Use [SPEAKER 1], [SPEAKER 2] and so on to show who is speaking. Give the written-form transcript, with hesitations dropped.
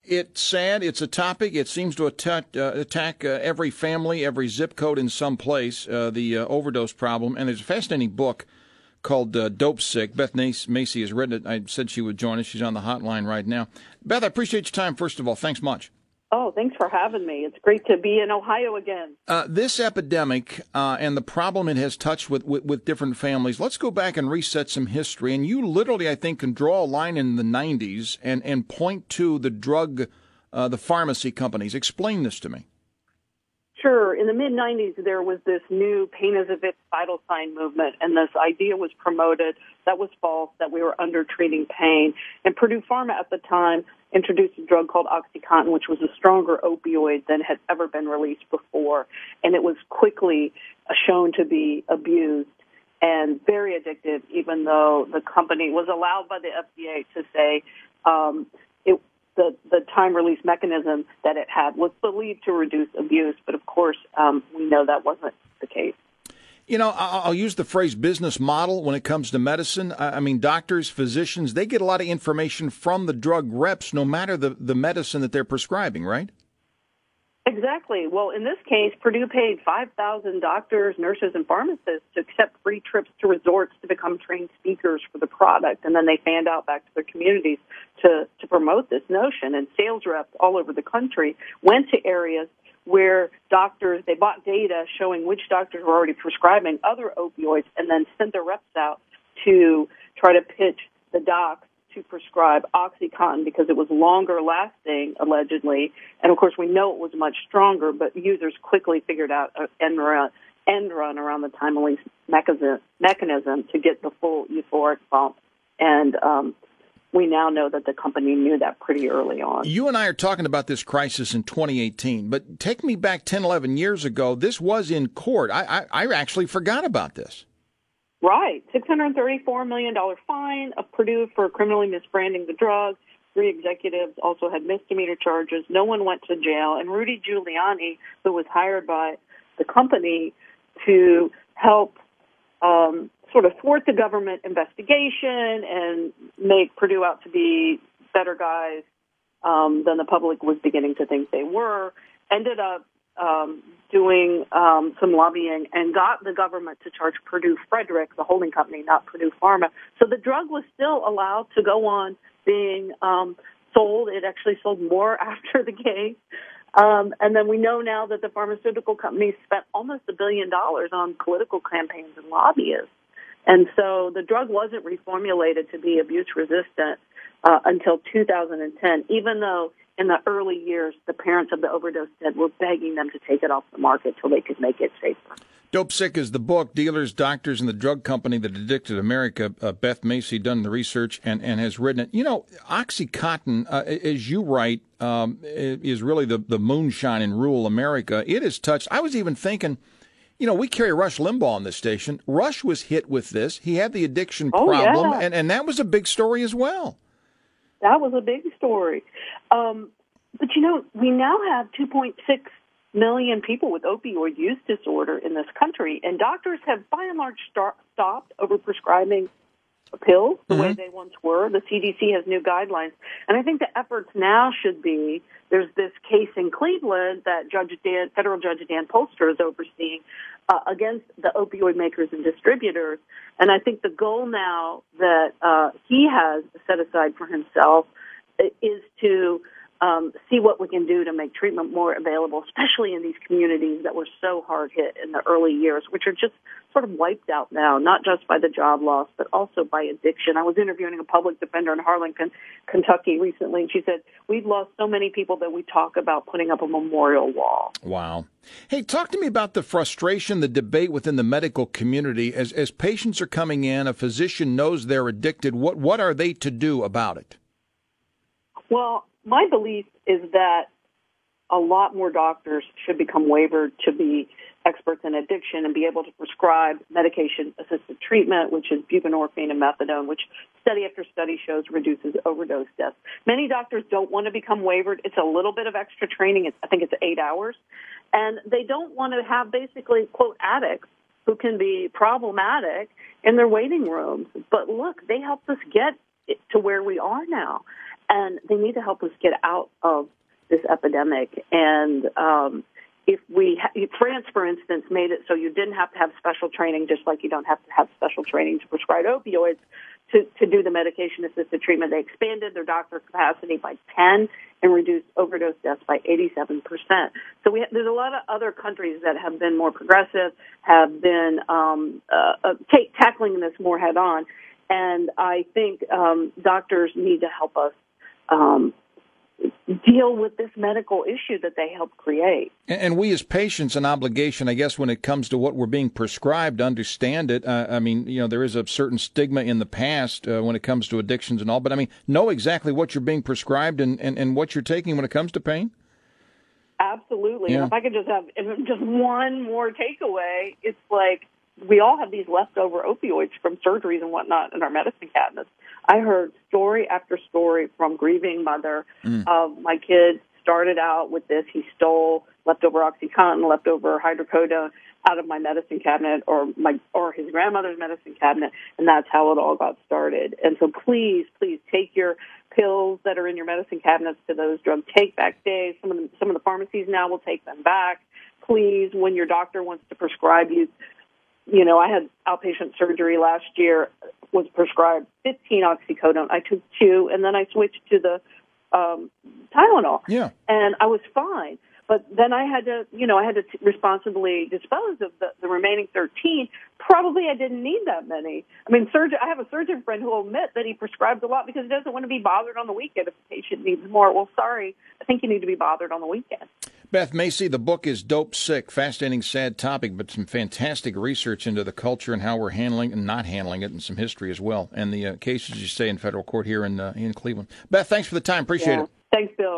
[SPEAKER 1] It's sad. It's a topic. It seems to attack every family, every zip code in some place, the overdose problem. And there's a fascinating book called Dope Sick. Beth Macy has written it. I said she would join us. She's on the hotline right now. Beth, I appreciate your time, first of all. Thanks much.
[SPEAKER 2] Oh, thanks for having me. It's great to be in Ohio again.
[SPEAKER 1] This epidemic and the problem it has touched with different families, let's go back and reset some history. And you literally, I think, can draw a line in the 90s and point to the pharmacy companies. Explain this to me.
[SPEAKER 2] Sure. In the mid-'90s, there was this new pain is a vital sign movement, and this idea was promoted that was false, that we were under-treating pain. And Purdue Pharma at the time introduced a drug called OxyContin, which was a stronger opioid than had ever been released before. And it was quickly shown to be abused and very addictive, even though the company was allowed by the FDA to say the time-release mechanism that it had was believed to reduce abuse. But, of course, we know that wasn't the case.
[SPEAKER 1] You know, I'll use the phrase business model when it comes to medicine. I mean, doctors, physicians, they get a lot of information from the drug reps, no matter the medicine that they're prescribing, right?
[SPEAKER 2] Exactly. Well, in this case, Purdue paid 5,000 doctors, nurses, and pharmacists to accept free trips to resorts to become trained speakers for the product. And then they fanned out back to their communities to promote this notion. And sales reps all over the country went to areas where doctors, they bought data showing which doctors were already prescribing other opioids and then sent their reps out to try to pitch the docs to prescribe OxyContin because it was longer lasting, allegedly. And, of course, we know it was much stronger, but users quickly figured out an end run around the time-release mechanism to get the full euphoric bump. And we now know that the company knew that pretty early on.
[SPEAKER 1] You and I are talking about this crisis in 2018, but take me back 10, 11 years ago. This was in court. I actually forgot about this.
[SPEAKER 2] Right. $634 million fine of Purdue for criminally misbranding the drug. 3 executives also had misdemeanor charges. No one went to jail. And Rudy Giuliani, who was hired by the company to help sort of thwart the government investigation and make Purdue out to be better guys than the public was beginning to think they were, ended up doing some lobbying and got the government to charge Purdue Frederick, the holding company, not Purdue Pharma. So the drug was still allowed to go on being sold. It actually sold more after the case. And then we know now that the pharmaceutical companies spent almost $1 billion on political campaigns and lobbyists. And so the drug wasn't reformulated to be abuse-resistant until 2010, even though in the early years, the parents of the overdose dead were begging them to take it off the market till they could make it safer.
[SPEAKER 1] Dope Sick is the book. Dealers, doctors, and the drug company that addicted America. Beth Macy done the research and has written it. You know, OxyContin, as you write, is really the moonshine in rural America. It has touched. I was even thinking, you know, we carry Rush Limbaugh on this station. Rush was hit with this. He had the addiction problem,
[SPEAKER 2] yeah.
[SPEAKER 1] and that was a big story as well.
[SPEAKER 2] That was a big story. But, you know, we now have 2.6 million people with opioid use disorder in this country, and doctors have, by and large, stopped overprescribing pills the way they once were. The CDC has new guidelines. And I think the efforts now should be, there's this case in Cleveland that federal Judge Dan Polster is overseeing against the opioid makers and distributors. And I think the goal now that he has set aside for himself is to see what we can do to make treatment more available, especially in these communities that were so hard hit in the early years, which are just sort of wiped out now, not just by the job loss, but also by addiction. I was interviewing a public defender in Harlingen, Kentucky recently, and she said, we've lost so many people that we talk about putting up a memorial wall.
[SPEAKER 1] Wow. Hey, talk to me about the frustration, the debate within the medical community. As patients are coming in, a physician knows they're addicted. What are they to do about it?
[SPEAKER 2] Well, my belief is that a lot more doctors should become waivered to be experts in addiction and be able to prescribe medication-assisted treatment, which is buprenorphine and methadone, which study after study shows reduces overdose deaths. Many doctors don't want to become waivered. It's a little bit of extra training. I think it's 8 hours. And they don't want to have basically, quote, addicts who can be problematic in their waiting rooms. But look, they helped us get to where we are now. and they need to help us get out of this epidemic. And if France, for instance, made it so you didn't have to have special training, just like you don't have to have special training to prescribe opioids to do the medication-assisted treatment. They expanded their doctor capacity by 10 and reduced overdose deaths by 87%. So there's a lot of other countries that have been more progressive, have been tackling this more head-on. And I think doctors need to help us deal with this medical issue that they helped create.
[SPEAKER 1] And we as patients, an obligation, I guess, when it comes to what we're being prescribed, to understand it. I mean, there is a certain stigma in the past when it comes to addictions and all, but I mean, know exactly what you're being prescribed and what you're taking when it comes to pain?
[SPEAKER 2] Absolutely.
[SPEAKER 1] Yeah.
[SPEAKER 2] And if I could just have just one more takeaway, it's like we all have these leftover opioids from surgeries and whatnot in our medicine cabinets. I heard story after story from grieving mother of my kid started out with this. He stole leftover OxyContin, leftover hydrocodone out of my medicine cabinet or his grandmother's medicine cabinet, and that's how it all got started. And so please take your pills that are in your medicine cabinets to those drug take-back days. Some of the pharmacies now will take them back. Please, when your doctor wants to prescribe you, I had outpatient surgery last year, was prescribed 15 oxycodone. I took 2, and then I switched to the Tylenol.
[SPEAKER 1] Yeah. And
[SPEAKER 2] I was fine. But then I had to responsibly dispose of the remaining 13. Probably I didn't need that many. I mean, I have a surgeon friend who will admit that he prescribes a lot because he doesn't want to be bothered on the weekend if the patient needs more. Well, sorry, I think you need to be bothered on the weekend.
[SPEAKER 1] Beth Macy, the book is Dope Sick. Fascinating, sad topic, but some fantastic research into the culture and how we're handling and not handling it, and some history as well. And the cases, you say, in federal court here in Cleveland. Beth, thanks for the time. Appreciate it.
[SPEAKER 2] Thanks, Bill.